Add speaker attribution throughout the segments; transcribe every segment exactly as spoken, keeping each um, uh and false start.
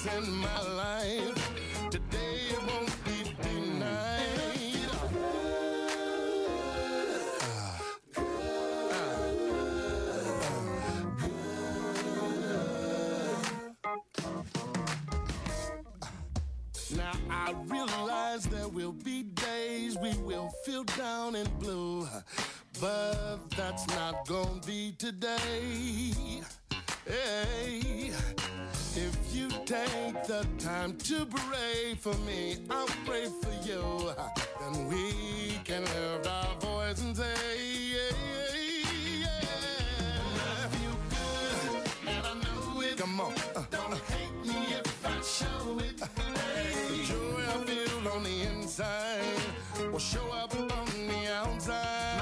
Speaker 1: happiness in my life. Today it won't be denied. Ah, ah, ah. Now I realize there will be days we will feel down and blue, but that's not gonna be today. Hey, if you take the time to pray for me, I'll pray for you. Then we can lift our voice and say, yeah, yeah, yeah. I feel good, and I know it. Come on. Uh, Don't uh, hate me if I show it. Hey. The joy I feel on the inside will show up on the outside.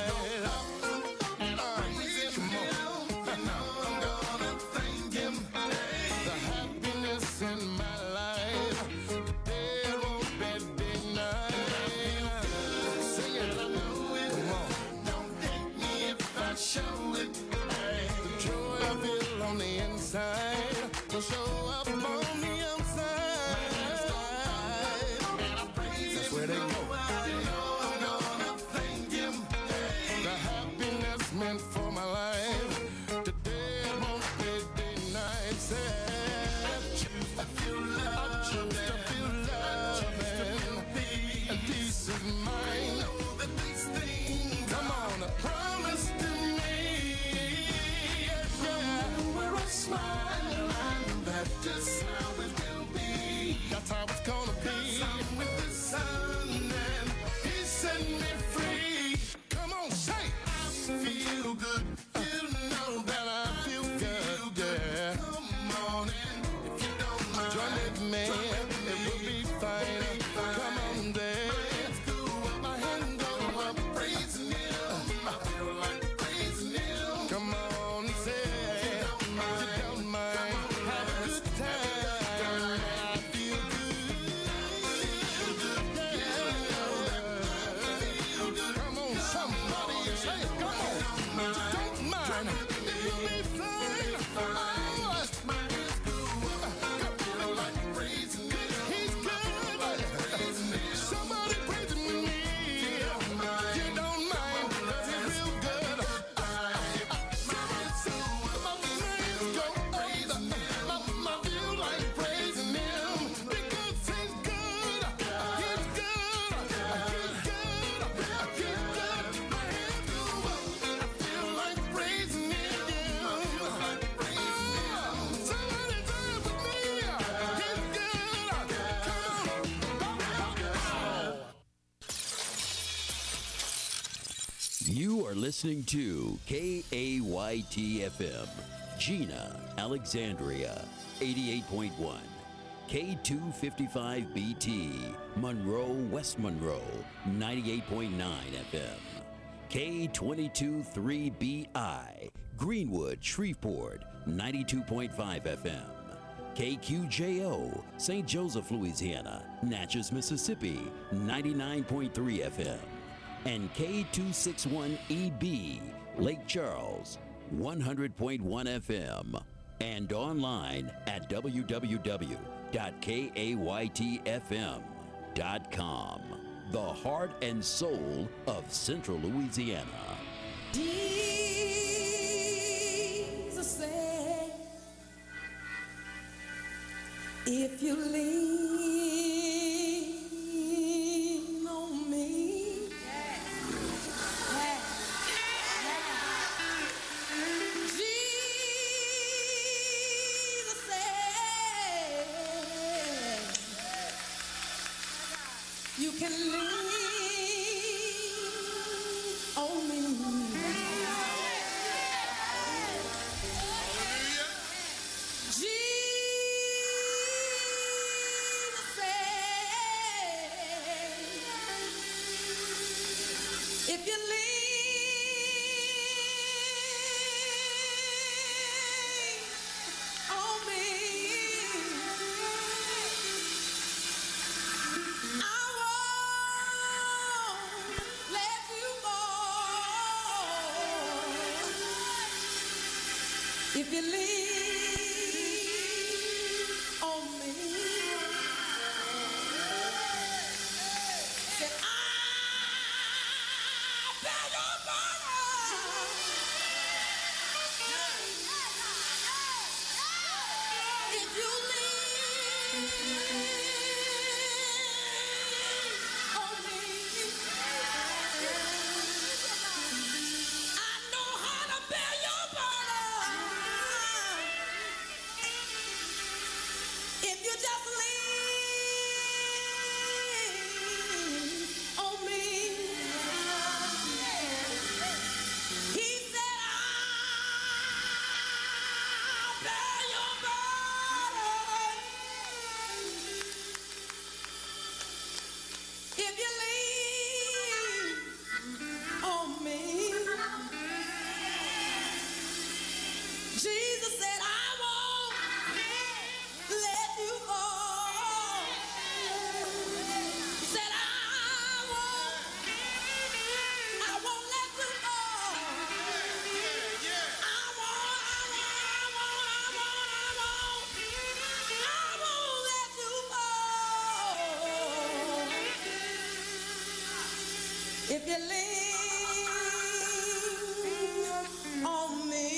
Speaker 1: Show it, hey. The joy I feel on the inside will show up on the outside. And I praise That's where they go. I know I'm gonna thank him. Hey. The happiness meant for my life today it won't be denied. Say, I choose to feel love. I choose to feel love. I choose to feel peace. And peace is mine. I know that these things come on, I promise to smile, and that's just how it will be. That's how it's gonna be. 'Cause I'm with the sun and he set me free. Come on, say, I feel good. You know that I feel good. Yeah. Come on in, if you don't mind. Join with me, it will be fine. Come on, there. Let's go up, my hand go up, praising him. I feel like praising him. Come on, say.
Speaker 2: You are listening to K A Y T F M, Gina, Alexandria, eighty-eight point one. K two fifty-five B T, Monroe, West Monroe, ninety-eight point nine F M. K twenty-two three B I, Greenwood, Shreveport, ninety-two point five F M. K Q J O, Saint Joseph, Louisiana, Natchez, Mississippi, ninety-nine point three F M. And K two sixty-one E B, Lake Charles, one hundred point one F M. And online at w w w dot kaytfm dot com. The heart and soul of Central Louisiana.
Speaker 3: Jesus said, if you lean on me, Jesus said, you can lean on me. If you lean on me, I If you lean on me,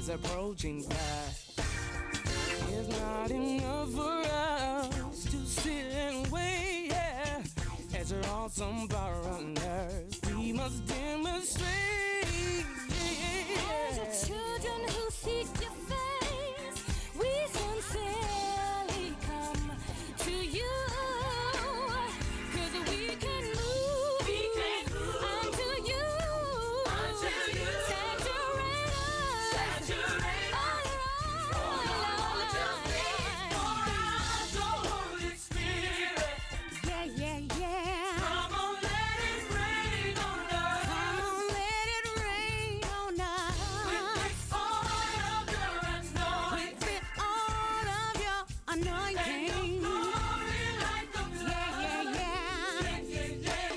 Speaker 4: is approaching fast. It's not enough for us to sit and wait, yeah. As your awesome power on earth, we must demonstrate.
Speaker 5: As the children who seek your face, we sincerely come to you. 'Cause we can move, we can move until you, until you saturate us, saturate all around, all around. Pour out your Holy Spirit. Yeah, yeah, yeah. Come on, let it rain on us. Come on, let it rain on us. With the oil of your anointing. With the oil of your anointing. Let your glory like the blood. Yeah, yeah,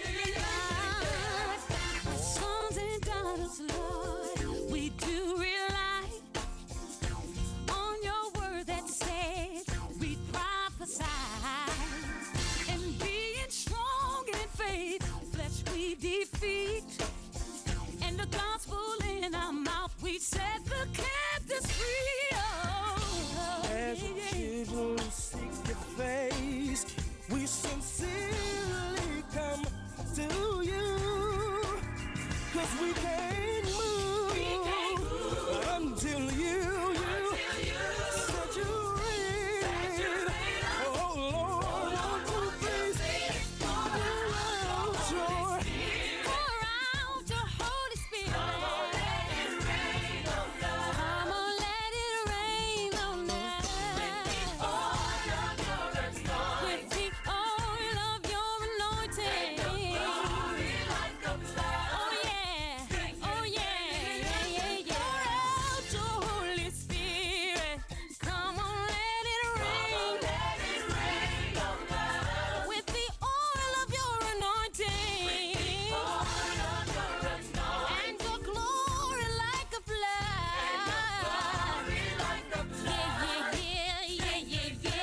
Speaker 5: yeah. Our sons and daughters, Lord, we do rely on your word that says we prophesy. And being strong in faith, flesh we defeat. And the gospel in our mouth, we set the captives free. Oh,
Speaker 4: As the
Speaker 5: yeah.
Speaker 4: children who seek your face, we sincerely come to you. 'Cause we can't move,
Speaker 5: We can't move
Speaker 4: until you, you, saturate. Oh Lord, won't you please pour out your
Speaker 5: Pour out your Holy Spirit. Come on, let it rain on us. Come on, let it rain on us. With the oil of your anointing. With the oil of your anointing. Let your glory like the blood. Oh yeah, oh yeah, yeah, yeah, yeah. Pour out your Holy Spirit. Come on, let it rain. Let it rain on us. With the oil of your anointing. With the oil of your anointing. And your glory like a flood. And your glory like a flood. Yeah, yeah, yeah, yeah, yeah,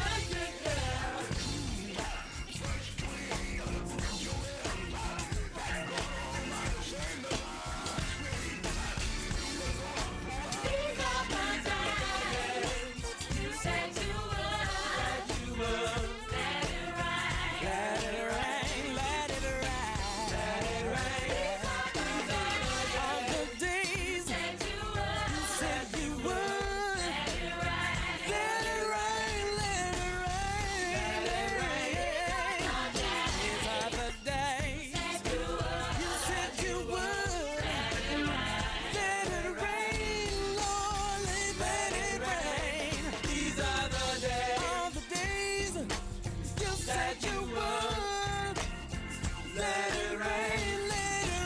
Speaker 5: These are the days you said you would. Let it rain.
Speaker 4: let it rain, let it rain, let it rain. All the days
Speaker 5: Said you would.
Speaker 4: said you would.
Speaker 5: Let it rain.
Speaker 4: Let it rain, let it rain, let it rain. These are the days
Speaker 5: Said you would.
Speaker 4: you said you would. Let it rain, Lord, let it rain. These are the days, all the days you said you would. Let it rain, let it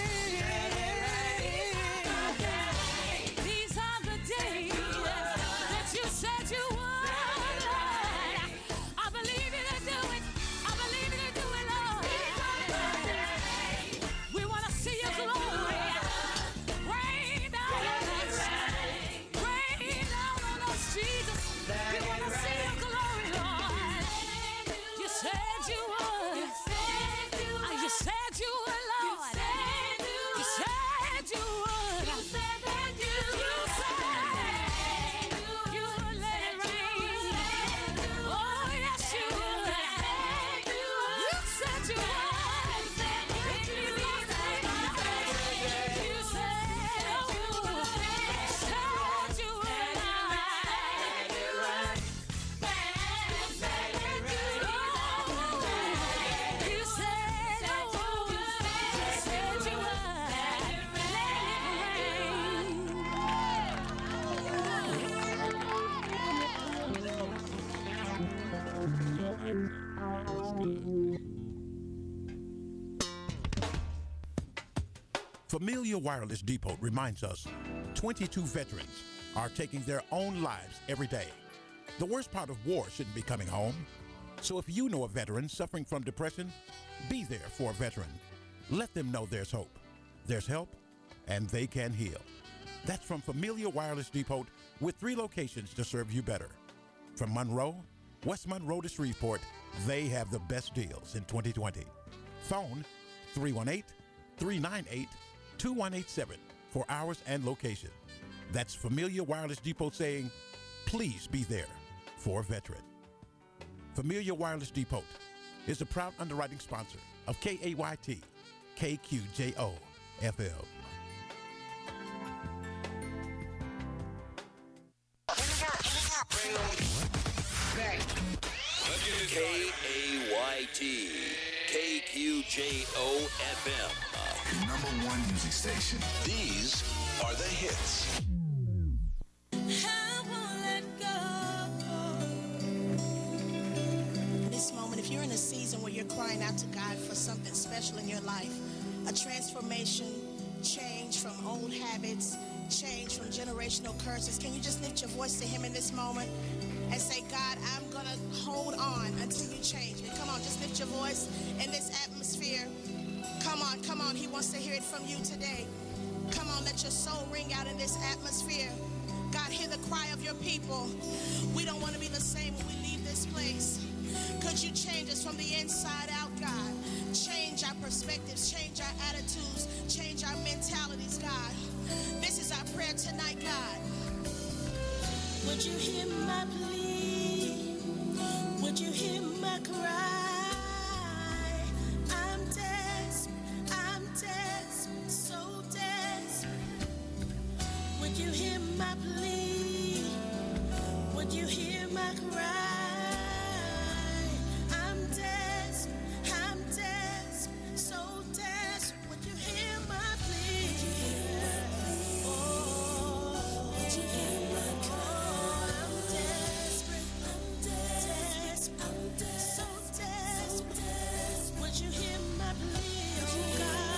Speaker 4: rain.
Speaker 5: These are the days that you said you would, Lord. I believe you to do it. I believe you to do it, Lord. We want to see your glory. Rain down on us. Rain down on us, Jesus. We want to see your glory, Lord. You said you would. You said you would, Lord. You said you would. You said that you said you would let it rain. Oh, yes, you would. You said you would. You said you would. Said you would. You said you would. Said you would.
Speaker 6: Familia Wireless Depot reminds us twenty-two veterans are taking their own lives every day. The worst part of war shouldn't be coming home. So if you know a veteran suffering from depression, be there for a veteran. Let them know there's hope, there's help, and they can heal. That's from Familia Wireless Depot with three locations to serve you better. From Monroe, West Monroe to Shreveport, they have the best deals in twenty twenty. Phone three one eight, three nine eight, two one eight seven for hours and location. That's Familia Wireless Depot saying, please be there for a veteran. Familia Wireless Depot is a proud underwriting sponsor of K A Y T, K Q J O F M.
Speaker 2: K A Y T, K Q J O F M.
Speaker 7: The number one music station.
Speaker 8: These are the hits.
Speaker 3: I won't let go.
Speaker 9: This moment, if you're in a season where you're crying out to God for something special in your life, a transformation, change from old habits, change from generational curses, can you just lift your voice to Him in this moment and say, God, I'm going to hold on until you change me. Come on, just lift your voice in this atmosphere. Come on, come on. He wants to hear it from you today. Come on, let your soul ring out in this atmosphere. God, hear the cry of your people. We don't want to be the same when we leave this place. Could you change us from the inside out, God? Change our perspectives, change our attitudes, change our mentalities, God. This is our prayer tonight, God. Would you hear my plea? Would you hear my cry? I'm desperate, I'm desperate, so desperate. Would you hear my plea? Would you hear my cry? I'm desperate, I'm desperate, so desperate. Would you hear my plea? Oh, would you hear my cry? I'm desperate, I'm desperate, I'm desperate, so desperate. Would you hear my plea, oh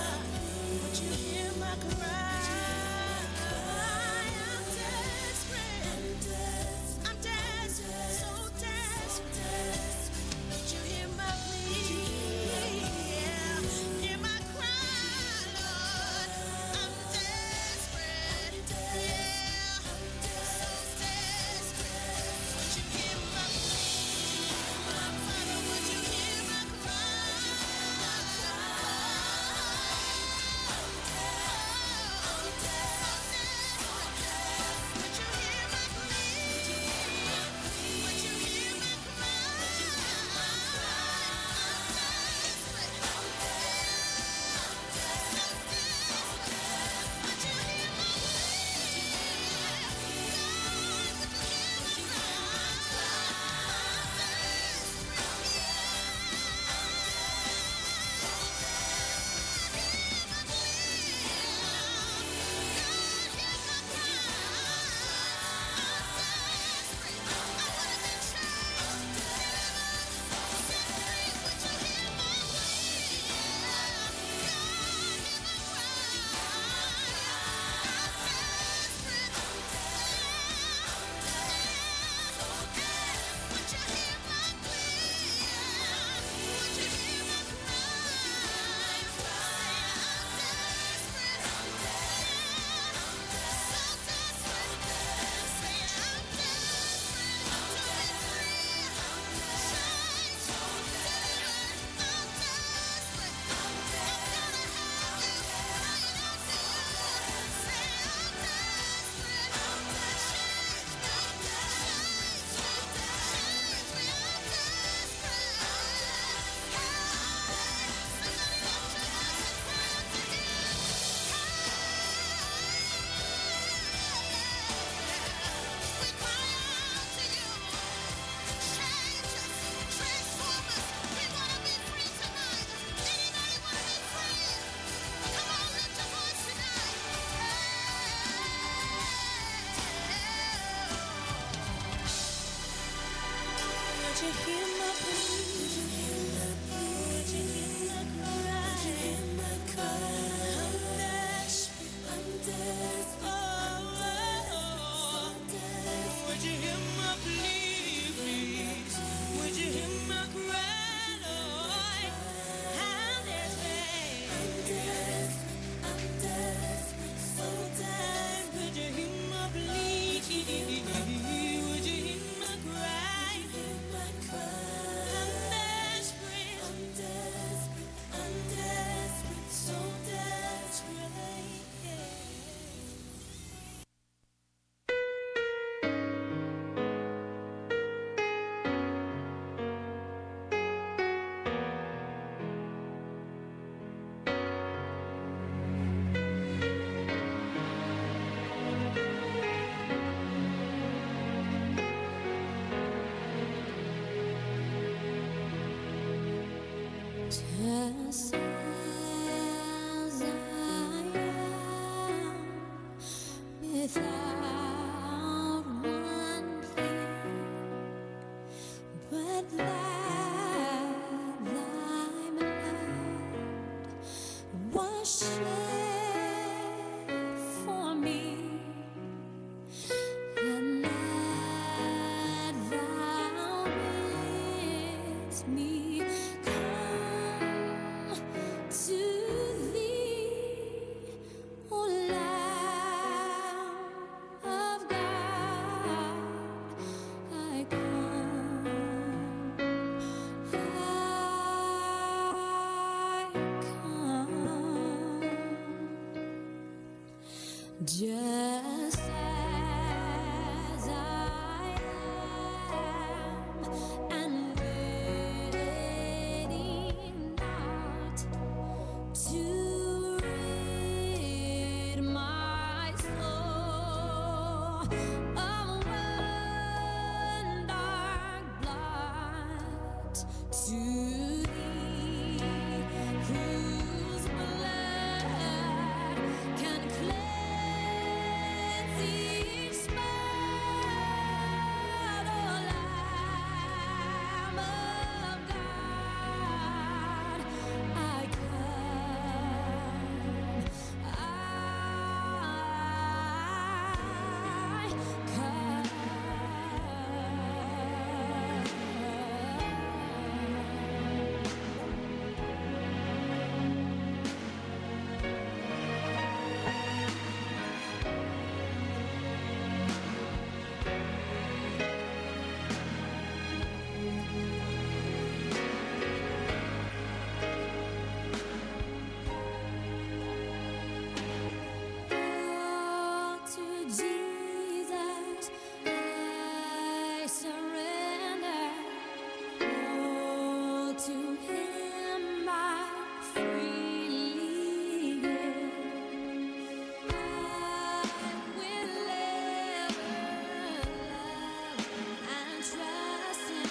Speaker 9: God? Would you hear my cry? Would you hear my cry? I'm
Speaker 5: Just as I am, and waiting not to rid my soul of one dark blot to thee, whose blood can cleanse each spot, O Lamb of God. I come, I come. All to Jesus I surrender. All to Him I freely give. I will ever love and trust Him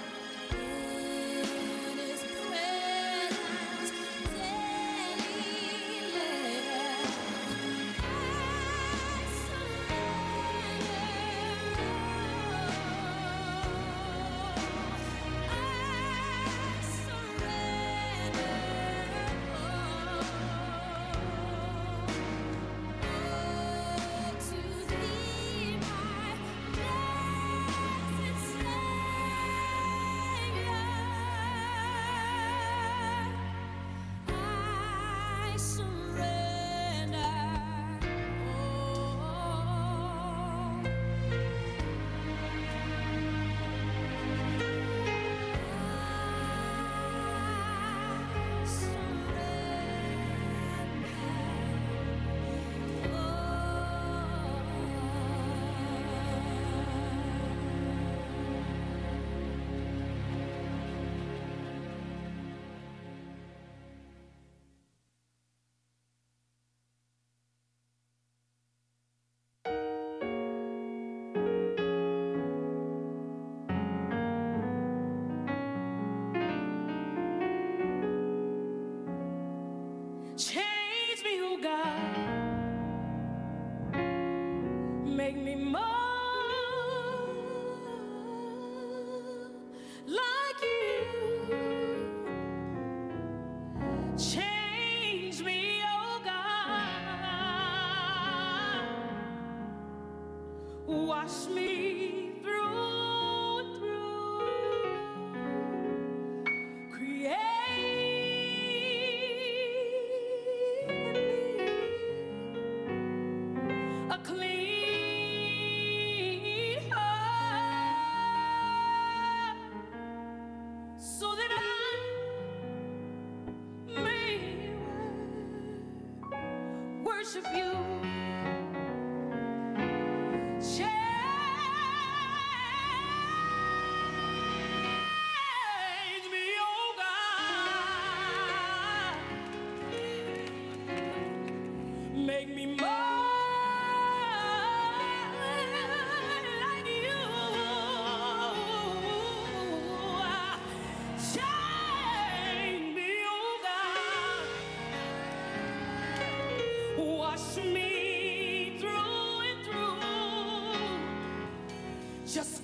Speaker 5: in His presence daily live. I change me, oh God, make me more like you. Change me, oh God, wash me through and through, create a clean heart, so that I may worship you. Change me, oh God, make me more like you. Change me, oh God.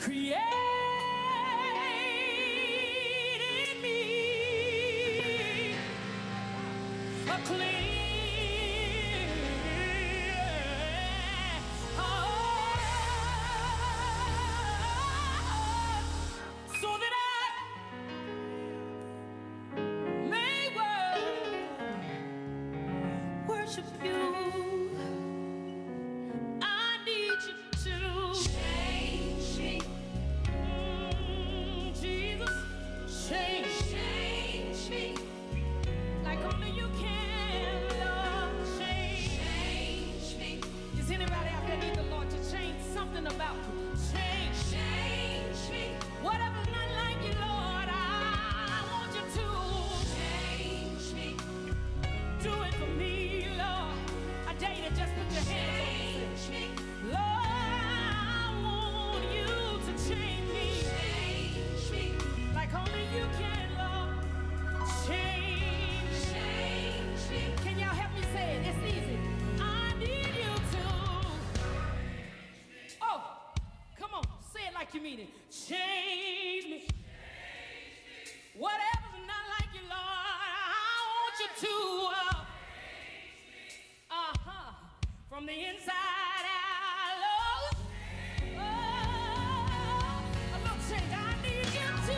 Speaker 4: Create in me a clean heart, so that I may wor- worship you. I need you to change me. Mm, Jesus, change, change me. Like only you can, Lord, change, change me. Is anybody out there need the Lord to change something about you? Change, change me. Whatever's not like you, Lord, I want you to change me. Do it for me, Lord. I dare you to just put your hands on me. Lord, I want you to change me. Change me. Like only you can, Lord. Change, change me. Can y'all help me say it? It's easy. I need you to. Oh, come on. Say it like you mean it. Change me. Whatever's not like you, Lord, I want you to. Uh, uh-huh. From the inside out, Lord. Oh, a little change. I need you to.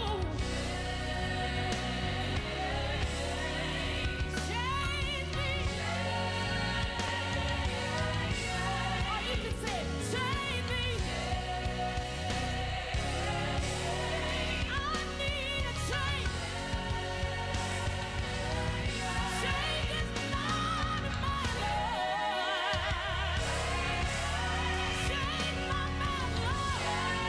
Speaker 4: Change me. Or you can say, change me. I need a change. Change is not in my life. Change my mind, Lord.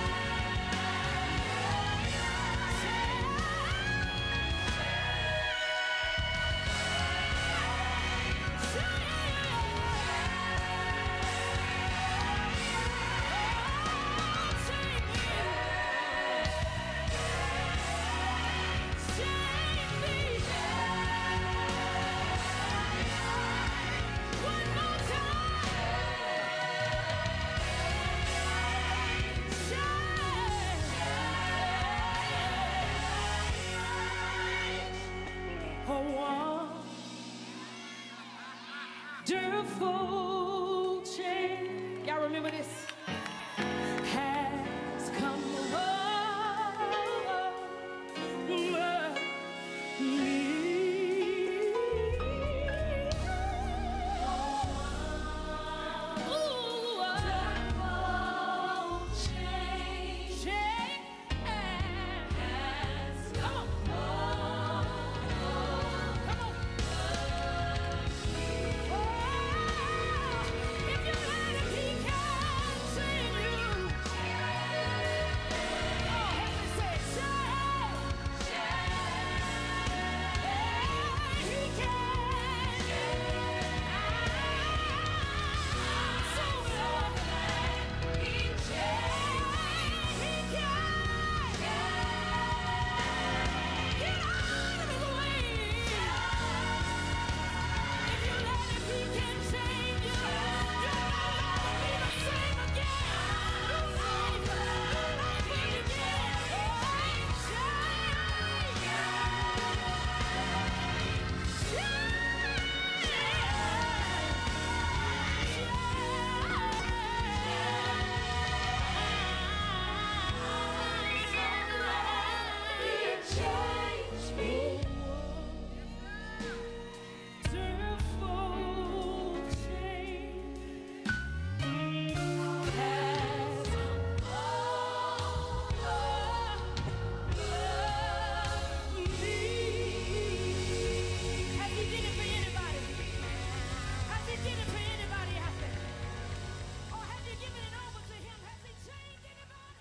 Speaker 4: Wonderful change. Y'all remember this? Has come over me. Ooh, wonderful change. Change has come over. Come on. If you let him, he can save you. Oh, help me say, change. He can. So Lord, he can. He can. Get out of his way. If you let him, he can change you. You'll no longer be the same again. New life, new life will begin. Change me. Wonderful change has over me. Has he did it for anybody? Has he did it for anybody out there? Or have you given it over to him? Has he changed anybody?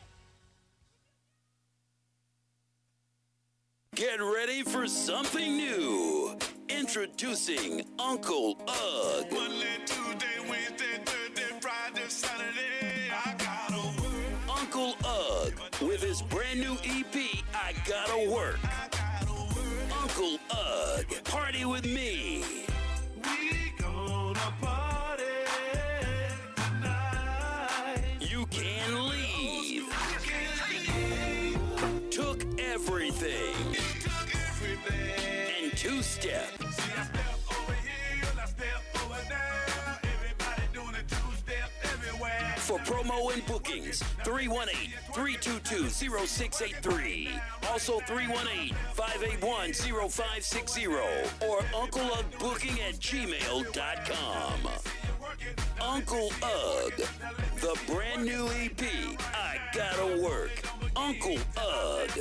Speaker 2: Get ready for something new. Introducing Uncle Ugg.
Speaker 7: Monday, Tuesday, Wednesday, Thursday, Friday, Saturday, I gotta work.
Speaker 2: Uncle Ugg with his brand new E P, I Gotta Work.
Speaker 7: I gotta work.
Speaker 2: Uncle Ugg, party with me.
Speaker 7: We gonna party tonight.
Speaker 2: You can leave.
Speaker 7: You can
Speaker 2: step.
Speaker 7: See, I step over here, I step over there. Everybody doing a two-step everywhere.
Speaker 2: For promo and bookings, three one eight, three two two, zero six eight three. Also three one eight, five eight one, zero five six zero or Uncle Ugg Booking at gmail dot com. Uncle Ugg, the brand new E P, I Gotta Work. Uncle Ugg.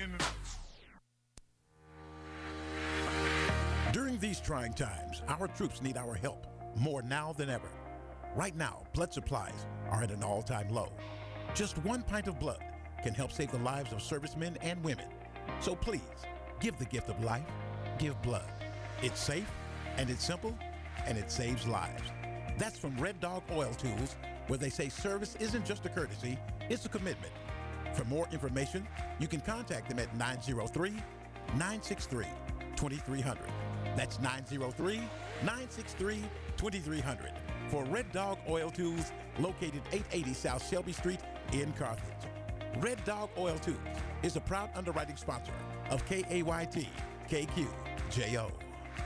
Speaker 6: During these trying times, our troops need our help more now than ever. Right now, blood supplies are at an all-time low. Just one pint of blood can help save the lives of servicemen and women. So please, give the gift of life. Give blood. It's safe, and it's simple, and it saves lives. That's from Red Dog Oil Tools, where they say service isn't just a courtesy, it's a commitment. For more information, you can contact them at nine zero three, nine six three, two three zero zero. That's nine zero three, nine six three, two three zero zero. For Red Dog Oil Tools, located eight eighty South Shelby Street in Carthage. Red Dog Oil Tools is a proud underwriting sponsor of K A Y T K Q J O.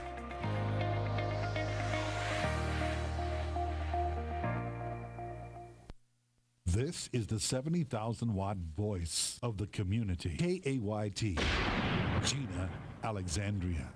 Speaker 10: This is the seventy thousand watt voice of the community. K A Y T, Gina Alexandria.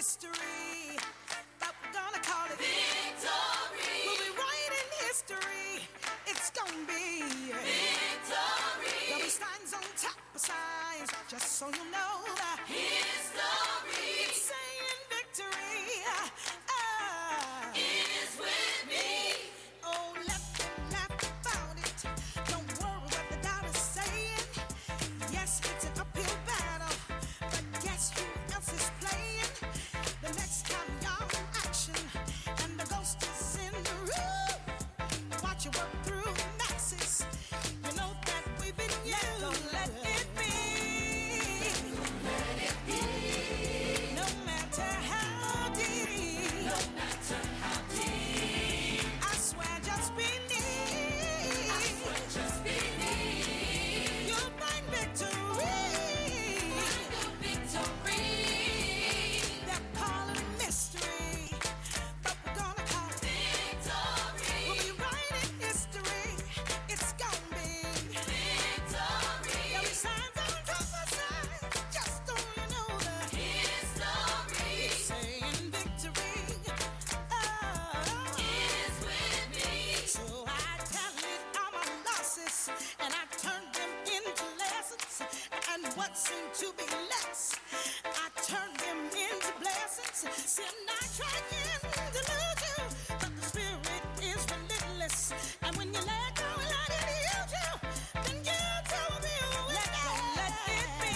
Speaker 4: mystery, but we're gonna call it victory. We'll be writing history. It's gonna be victory. There'll be signs on top of signs, just so you know that history. It's saying victory uh, is with me. Oh, let them laugh about it. Don't worry what the doctor's saying. Yes, it's an uphill battle, but guess who else is playing? The next time y'all in action, and the ghost is in the room. Watch you work through masses. You know that we've been used. Don't let it be. Let it be. No matter how deep. No matter how deep. I swear just beneath. I swear just beneath. You'll find victory. Find your victory. They're calling it mystery, but we're gonna call it victory. We'll be writing history. It's gonna be victory. There'll be signs on top of signs, just so you know the history. It's saying victory. Oh, is with me. So I tallied all my losses, and I turned them into lessons. And what seemed to be less, I turned them into blessings. See, I'm not trying to lose you, but the spirit is relentless. And when you let go and let it use you, then you tell me let, let it be.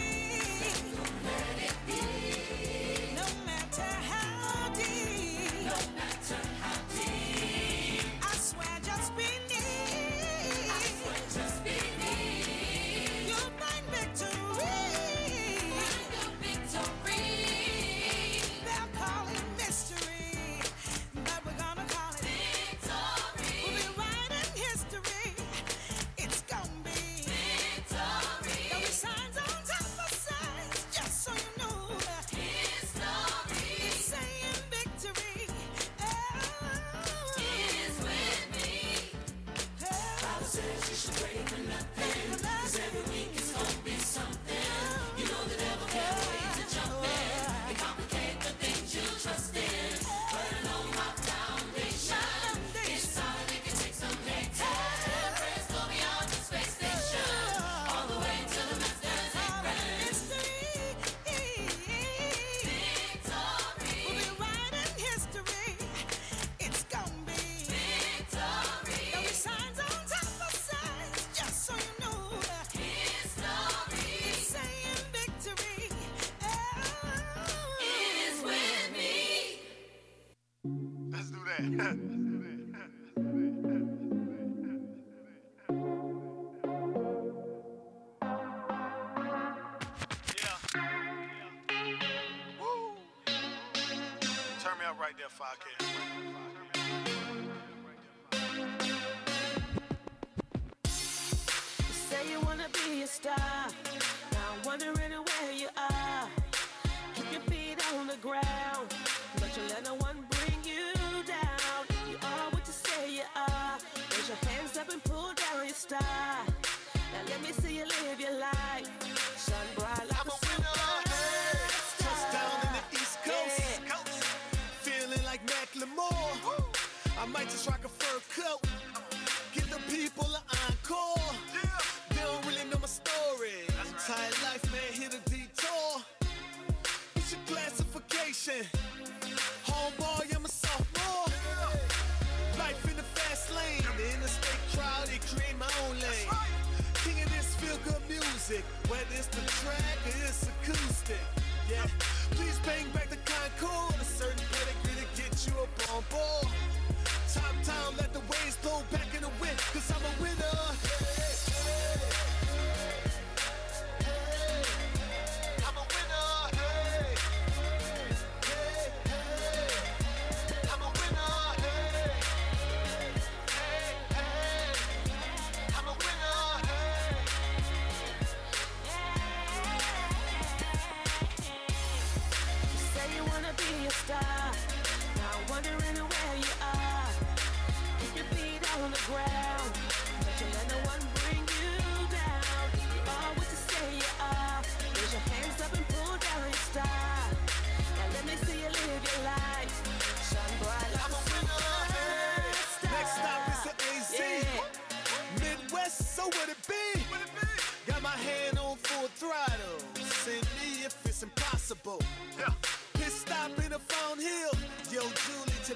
Speaker 4: Let it be. No matter how deep. No matter how deep. I swear just beneath. I swear just beneath. You'll find victory. Find your victory. They'll call it mystery, but we're gonna call it victory. We'll be writing history. It's gonna be victory. There'll be signs on top of signs, just so you know that history is saying victory. Oh, is with me. Bible says you should pray for nothing, 'cause every week it's gonna be something. You know the devil can't wait to jump in and complicate the things you trust in. But I know my foundation is solid, it can take some hating. Prayers go beyond the space station, all the way to the master's apron. Victory. We'll be writing history. It's gonna be victory. There'll be signs on top of signs, just so you know that history is saying victory. Oh, is with me.
Speaker 7: Let's do that. Let's do that. Yeah. Woo. Turn me up right there, five K.
Speaker 4: You say you wanna be a star, now I'm wondering where you are. Keep your feet on the ground, but you let no one bring you down. You are what you say you are. Raise your hands up and pull down your star. Now let me see you live your life. Shine bright like
Speaker 7: I'm
Speaker 4: a
Speaker 7: a winner, hey.
Speaker 4: superstar.
Speaker 7: Touchdown in the East Coast.
Speaker 4: Yeah.
Speaker 7: Feeling like Macklemore. I might just rock a fur coat. Give the people an encore. They don't really know my story. Entire life, man, hit a detour. What's your classification? Homeboy, I'm a sophomore. Life in the fast lane. The interstate crowded, create my own lane. King of this feel-good music, whether it's the track or it's acoustic. Yeah, please bring back the Concord, a certain pedigree to get you up on board. Top down, let the waves blow back in the wind, 'cause I'm a winner. Hey, hey, hey. I'm a winner. Hey, hey, hey. I'm a winner. Hey, hey, hey. I'm a winner. Hey.
Speaker 4: You say you wanna be a star, now I'm wondering where you are. Keep your feet on the ground, but you let no one bring you down. You are what you say you are. Raise your hands up and pull down your star. Now let me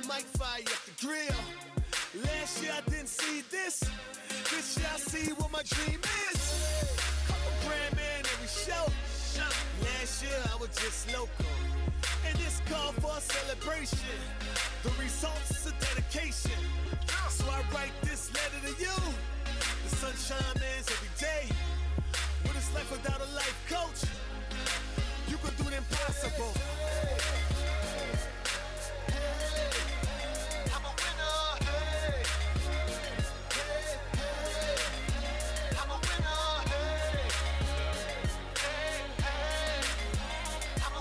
Speaker 7: might fire up the grill. Last year I didn't see this. This year I see what my dream is. Couple grand man every show. Last year I was just local. And this called for a celebration. The results is a dedication. So I write this letter to you. The sunshine man's every day. What is life without a life coach? You can do the impossible. I'm a winner. I'm a winner. I'm a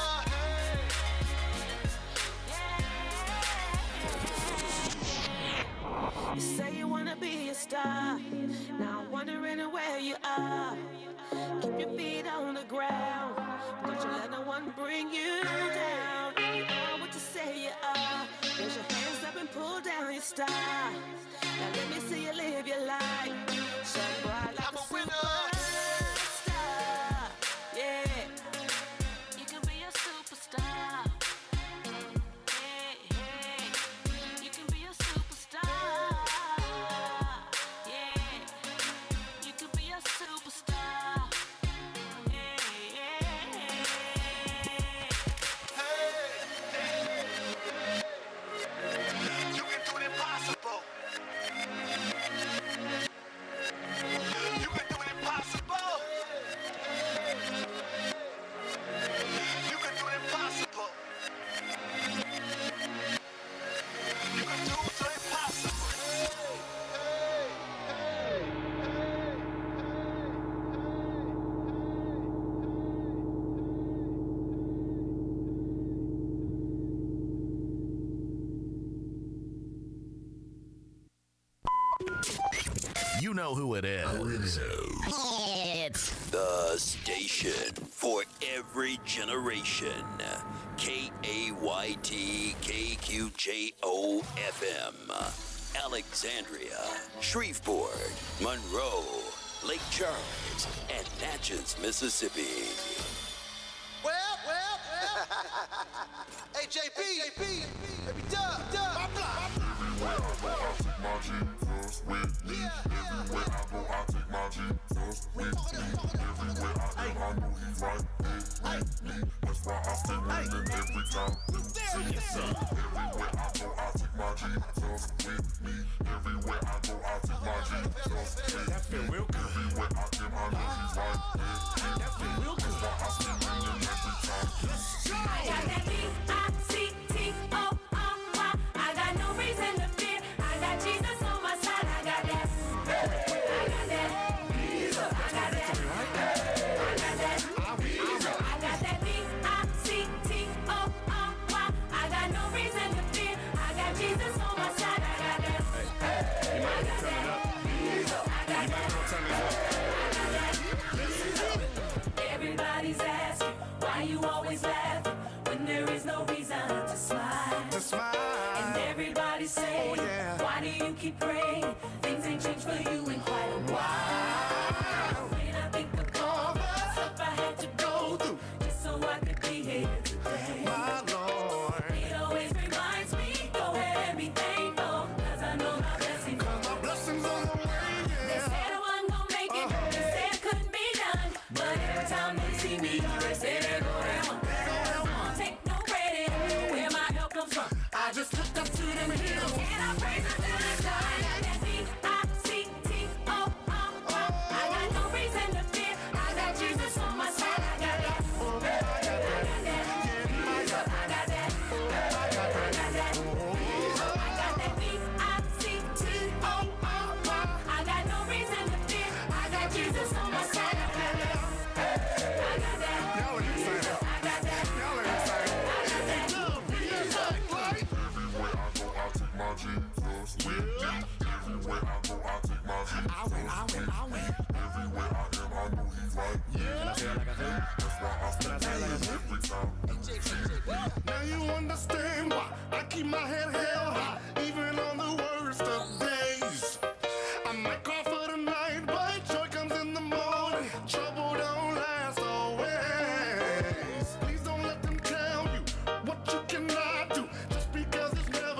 Speaker 7: winner.
Speaker 4: You say you wanna be a star. Now I'm wondering where you are. Keep your feet on the ground. Don't you let no one bring you down. You are what you say you are. Raise your hands up and pull down your star. Now let me see you live your life. Shine bright like
Speaker 7: I'm a
Speaker 4: a
Speaker 7: winner.
Speaker 4: superstar. Yeah. You can be a superstar. Hey, hey. You can be a superstar. Yeah. You can be a superstar.
Speaker 7: You can do the impossible. You can do the impossible. You can do the impossible. You can do the impossible.
Speaker 11: You know who it is.
Speaker 2: It's the station for every generation. K A Y T K Q J O F M. Alexandria, Shreveport, Monroe, Lake Charles, and Natchez, Mississippi.
Speaker 7: Well, well, well. Hey, J B, J B, baby, dub, dub, my block. Yeah, everywhere I go, I take my Jesus with me. Everywhere I go, I know he's right with me. That's why I stay winning every time. Everywhere I go, I take my Jesus with me. Everywhere I go, I take my Jesus with me. That feel real good. Everywhere I am, I know he's right with me. That feel real good. That's why I stay winning every time. Let's go.
Speaker 3: I got that B I C T O O Y. I got no reason to fear. I got Jesus on my side. I got that. I got that. I got that. I got that. I got that B I C T O O Y. I got no reason to fear. I got Jesus on my side. I got that. I got that. I got that. Everybody's asking why you always laughing when there is no reason to smile.
Speaker 7: To smile.
Speaker 3: And everybody's saying,
Speaker 7: Oh, yeah.
Speaker 3: why do you keep praying? Things ain't changed for you in quite a while. When I think of all the stuff I had to go through just so I could be here today.
Speaker 7: My Lord.
Speaker 3: It always reminds me, go ahead and be thankful, cause I know my blessings on the
Speaker 7: My blessings on the way,
Speaker 3: They
Speaker 7: yeah.
Speaker 3: said I wasn't gonna make it, they said it couldn't be done. But every time they see me, they say they go down. Don't take no credit, where my help comes from. I just looked up to them hills, and I praise them till the sky. I got that B I C T O O Y. I got no reason to fear. I got Jesus on my side. I got that. I got that. I got that. I got that. I got that. I got that B I C T O O Y. I got no reason to fear. I got Jesus on my side. I got that. I got that.
Speaker 7: Y'all are insane.
Speaker 3: I got that.
Speaker 7: Y'all are insane.
Speaker 3: I got that.
Speaker 7: Everywhere I go, I take my Jesus with me. Everywhere I go, I take my Jesus. I win, I win, I win. Everywhere I am, I know he's right. Yeah. That's why I stay winning every time. Now you understand why I keep my head held high, even on the worst of days. I might call for the night, but joy comes in the morning. Trouble don't last always. Please don't let them tell you what you cannot do, just because it's never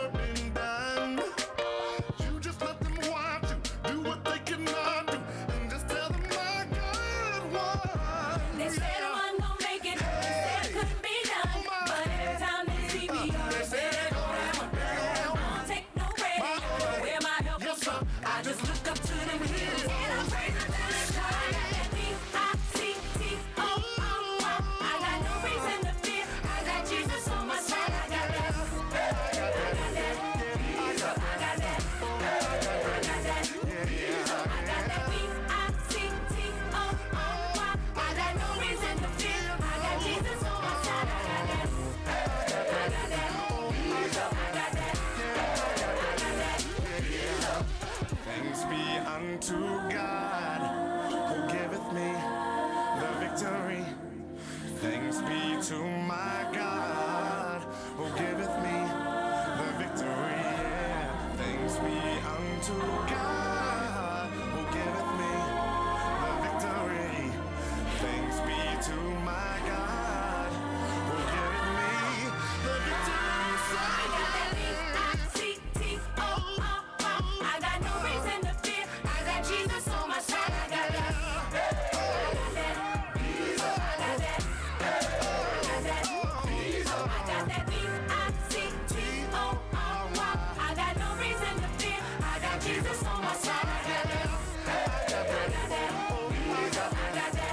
Speaker 12: be to my God who giveth me the victory. Yeah. Thanks be unto God who giveth me the victory. Thanks be to my God who giveth me the victory.
Speaker 3: I got that B I C T O R Y. I got no reason to fear. I got Jesus on my side. I got that. I got that. I got that. I got that. I got that B I C T O R Y. I got no reason to fear. I got Jesus on my side. I got that. I got that. I got that. I got that.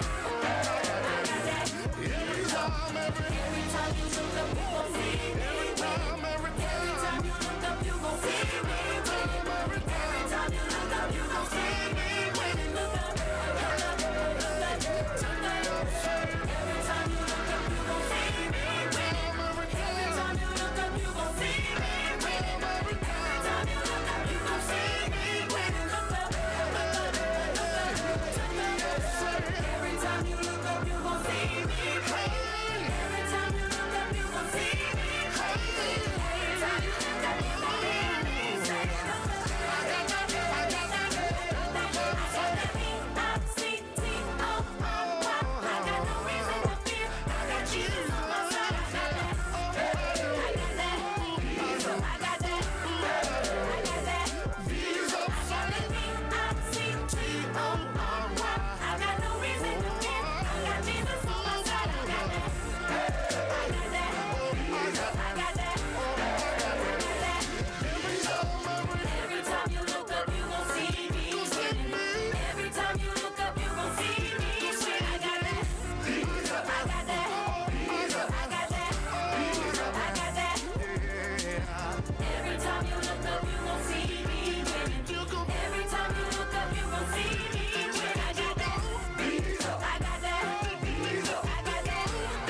Speaker 3: Every time you look up, you gon' see me. Every time you look up, you gon' see me. Every time you look up, you gon' see me. Look up, look up, look up, look up. Every time you look up, you gon' see me. Every time you look up, you gon' see me. Every time you look up, you gon' see me. Look up, look up, look up, look up. Every time you look up, you gon' see me. Every time you look up, you gon' see me. Every time you look up, you gon' see me. Say, look up, I got that, I got that, I got that, I got that B I C T O R Y. I got no reason to fear. I got Jesus on my side. I got that, I got that, I got that, I got that. I got that B I C T O R Y. I got no reason to fear. I got Jesus on my side. I got that. I got that. I got that. Every time you look up, you gon' see me. Every time you look up, you gon' see me. I got that. I got that. I got that. I got that. Every time you look up, you gon' see me. Every time you look up, you gon' see me. I got that. I got that. I got that.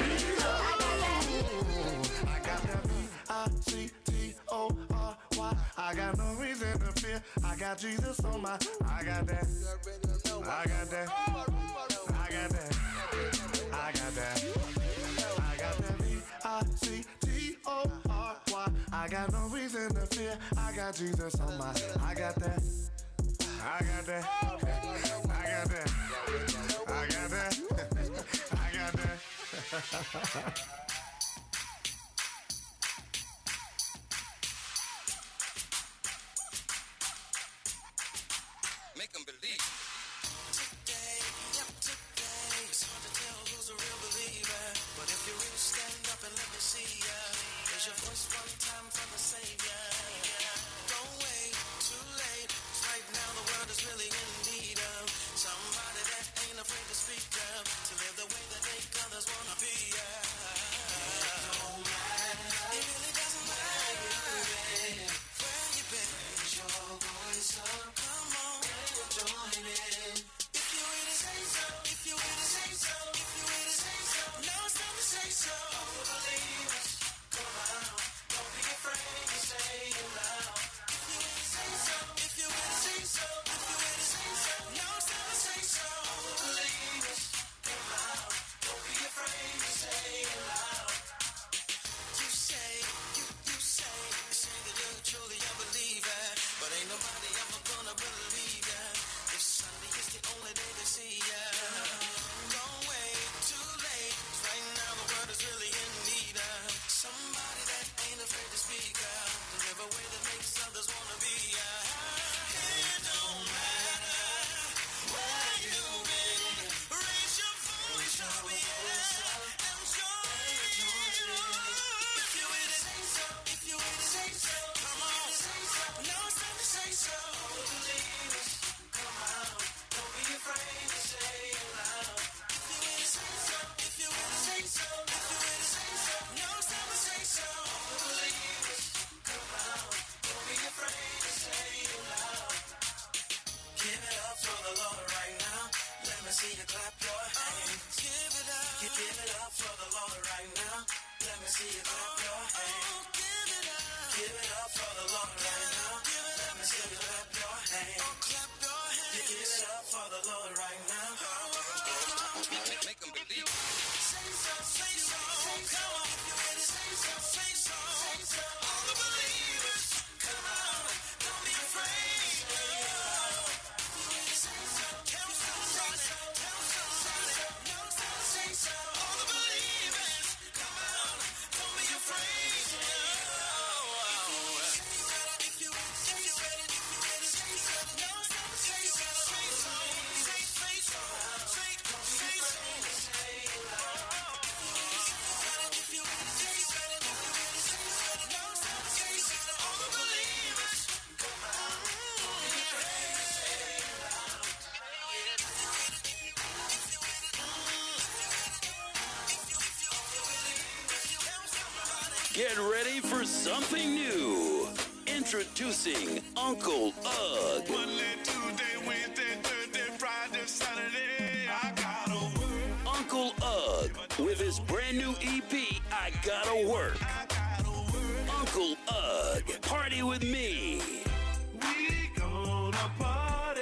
Speaker 12: I got that B I C T O R Y. I got no reason to fear. I got Jesus on my. I got that. I got that. I got that. I got that. I got that B I C T O R Y. I got no reason to fear. I got Jesus on my. I got that. I got that. I got that. I got that. I got that.
Speaker 13: Make them believe.
Speaker 7: Today, yep, today, it's hard to tell who's a real believer. But if you really stand up and let me see ya, raise your voice one time for the Savior. Don't wait, too late. Right now the world is really in need of somebody that ain't afraid to speak up, to live the way that they others wanna be. Yeah. It don't matter. It really doesn't matter where you've been. Raise your voice up. Come on. Join in. If you hear to say so, if you hear to say so, if you hear to say so, now it's time to say so. Believers, come out. Don't be afraid to say it loud. If you hear to say so, if you hear to say so, if you hear to say so, now it's time to say so. Believers, come out. Don't be afraid to say it loud. You say, you, you say, you say that you're truly a believer, but ain't nobody ever gonna believe ya. If Sunday is the only day they see ya, don't wait too late. Right now the world is really in need of somebody that ain't afraid to speak up, to live a way that makes others wanna be ya. It don't matter where you've been. Raise your voice up, yeah, and join in. If you hear to say so, if you hear to say so, come on, now it's time to say so. Believers, come out, don't be afraid to say it loud. If you hear to say so, if you hear to say so, if you hear to say so, now it's time to say so. Believers, come out, don't be afraid to say it loud. Give it up for the Lord right now. Let me see you clap your hands. Give it up. You give it up for the Lord right now. Let me see you clap your hands. Give it up. Give it up for the Lord right now. Let me see you clap your hands. Clap your hands. You give it up for the Lord right now. Make them believe. Say so, say so.
Speaker 2: Get ready for something new. Introducing Uncle Ugg.
Speaker 12: Monday, Tuesday, Wednesday, Thursday, Friday, Saturday, I gotta work.
Speaker 2: Uncle Ugg with his brand new E P, I Gotta Work.
Speaker 12: I gotta work.
Speaker 2: Uncle Ugg, party with me.
Speaker 12: We gonna party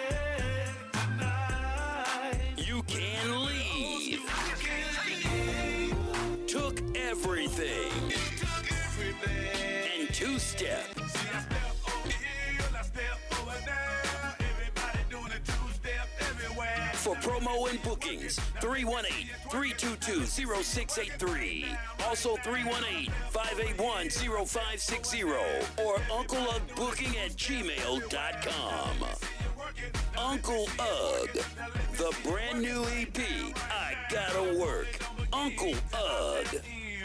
Speaker 12: tonight.
Speaker 2: You can leave.
Speaker 12: You can't leave.
Speaker 2: Took everything.
Speaker 12: You took everything.
Speaker 2: And two-step.
Speaker 12: See, I step over here, I step over there. Everybody doing a two-step everywhere.
Speaker 2: For promo and bookings, three one eight, three two two, zero six eight three. Also three one eight, five eight one, zero five six zero. Or Uncle Ugg Booking at gmail dot com. Uncle Ugg, the brand new E P, I Gotta Work. Uncle Ugg.